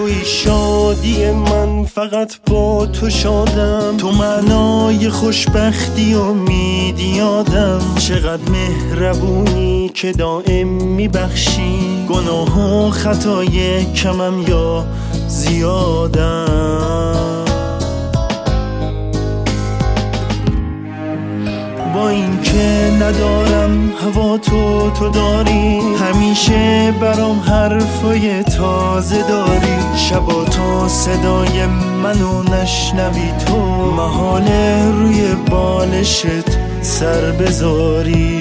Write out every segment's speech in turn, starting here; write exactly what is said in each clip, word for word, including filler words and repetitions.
توی شادی من، فقط با تو شادم، تو معنای خوشبختی و امیدی یادم. چقدر مهربونی که دائم میبخشی، گناه و خطای کمم یا زیادم. با این که ندارم هوا تو تو داری، همیشه برام حرفای تازه داری. شبا تا صدای منو نشنوی تو، محاله روی بالشت سر بذاری.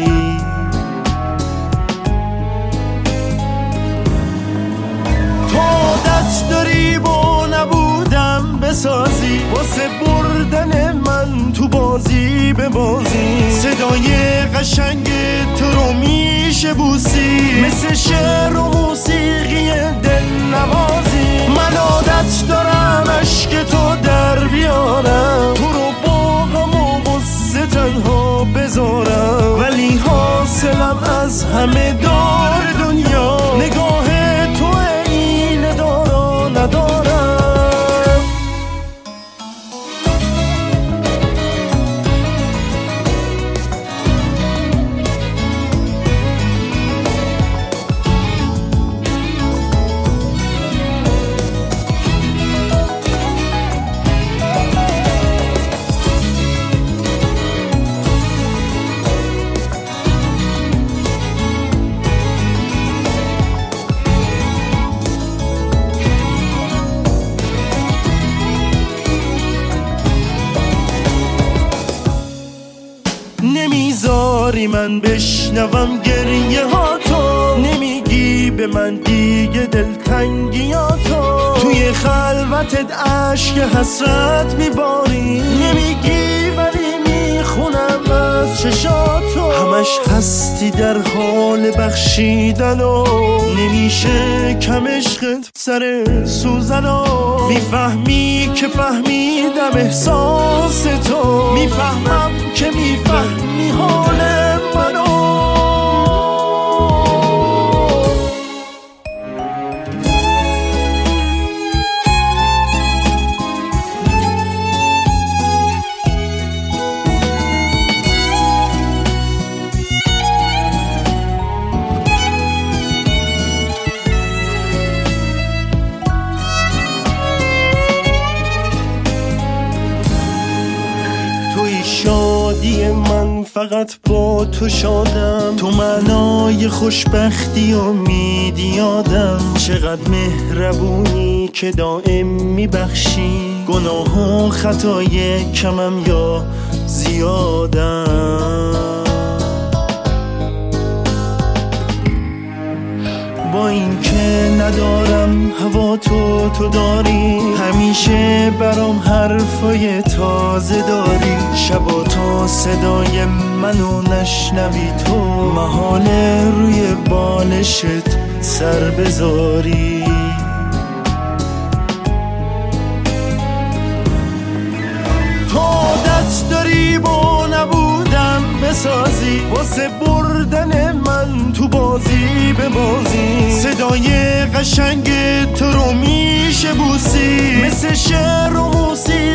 تو عادت داری با نبودم بسازی، واسه بردن من تو بازی به بازی. صدای قشنگ تو رو میشه بوسی، مثل شعر و موسیقی دل نوازی. من عادت دارم عشق تو در بیارم، تو رو با غم و غصه تنها بذارم. ولی حاصلم از همه دار دنیا، نگاه تو اینه دارا ندارم. نمیذاری من بشنوم گریه ها تو، نمیگی به من دیگه دلتنگی ها تو. توی خلوتت عشق حسرت میباری، نمیگی ولی میخونم از چشاتو. همش هستی در حال بخشیدن و نمیشه کم عشقت سر سوزن و. میفهمی که فهمیدم احساس تو، میفهمم که میفهمی حال منو. شادی من، فقط با تو شادم، تو معنای خوشبختی و امیدی یادم. چقدر مهربونی که دائم میبخشی، گناه و خطای کمم یا زیادم. با این که ندارم هوا تو تو داری، همیشه برام حرفای تازه داری. شبا تا صدای منو نشنوی تو، محاله روی بالشت سر بذاری. تو عادت داری با نبودم بسازی، واسه بردن من تو بازی به بازی. صدای قشنگ تو رو میشه بوسی، مثل شعر و موسیقی